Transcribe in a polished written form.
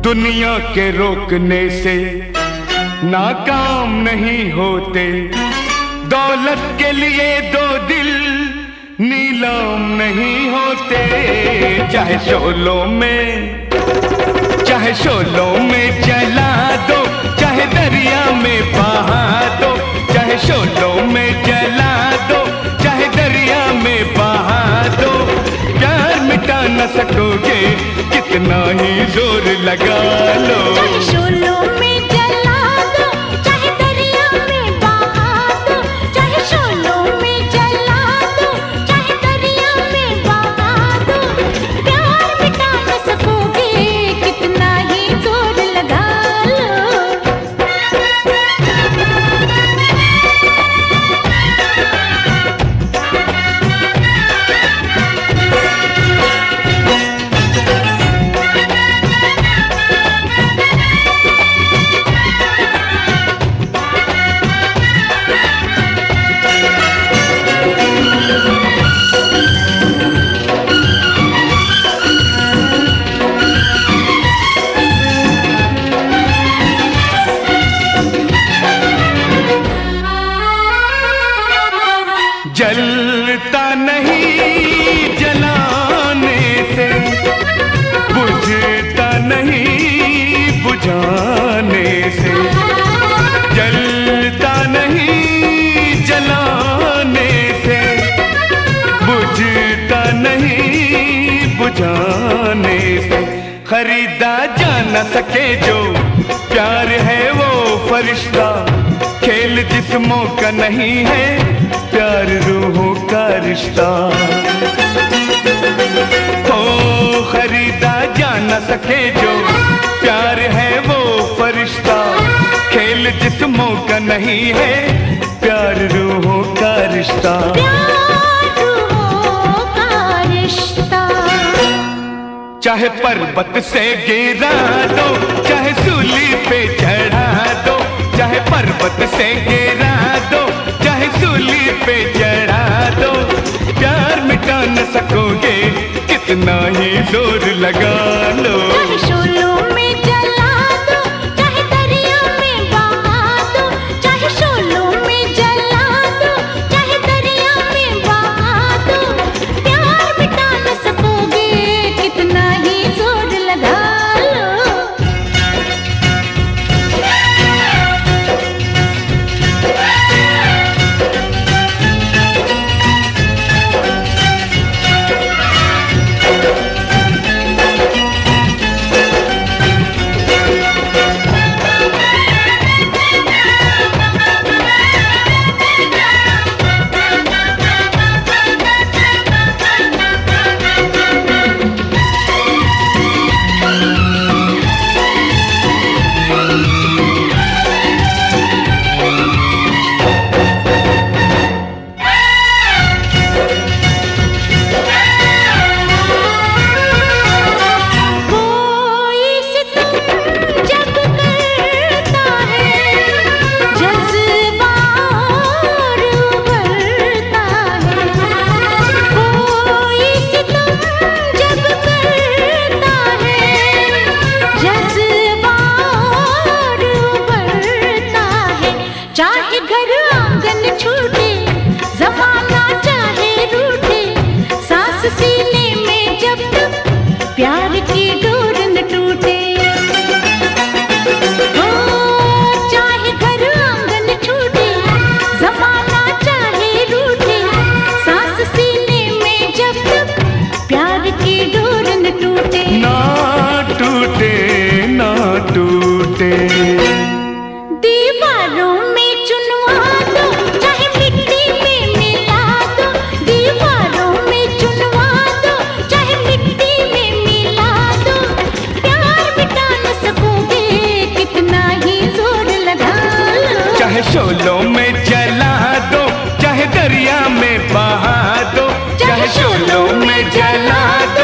दुनिया के रोकने से नाकाम नहीं होते, दौलत के लिए दो दिल नीलाम नहीं होते। चाहे शोलों में जला दो, चाहे दरिया में बहा दो, चाहे शोलों में जला दो, चाहे दरिया में बहा दो, प्यार मिटा न सकोगे कितना ही जोर लगा लो। चाहे शोलों में जला दो, चाहे दरिया में बहा दो, चाहे शोलों में जला दो, चाहे दरिया में बहा दो, प्यार मिटा न सकोगे कितना ही जोर लगा लो। जलता नहीं जलाने से, बुझता नहीं बुझाने से, जलता नहीं जलाने से, बुझता नहीं बुझाने से। खरीदा जा न सके जो प्यार है वो फरिश्ता, खेल जिस्मों का नहीं है प्यार रूहों का रिश्ता। हो खरीदा जा न सके जो प्यार है वो फरिश्ता, खेल जिस्मों का नहीं है प्यार रूहों का रिश्ता। प्यार रूहों का रिश्ता। चाहे पर्वत से गिरा दो, चाहे सूली पे चढ़ा दो, चाहे पर्वत से गिरा दो, चाहे सूली पे चढ़ा दो, प्यार मिटा न सकोगे कितना ही जोर लगा लो। चाहे शोलों में जला दो, चाहे दरिया में बहा दो, चाहे शोलों में जला दो, चाहे दरिया में बहा दो, प्यार मिटा न सकोगे कितना ही जोर लगा लो। चाहे घर आंगन छूटे, ज़माना चाहे रूठे, सांस सीने में जब तक प्यार की डोर न टूटे। हो चाहे घर आंगन छूटे, ज़माना चाहे रूठे, सांस सीने में जब तक प्यार की डोर न टूटे। ना टूटे ना टूटे। दीवारों में चुनवा दो, चाहे मिट्टी में मिला दो, दीवारों में चुनवा दो, चाहे मिट्टी में मिला दो, प्यार मिटा न सकोगे कितना ही जोर लगा लो। चाहे शोलों में जला दो, चाहे दरिया में बहा दो, चाहे शोलों में जला दो,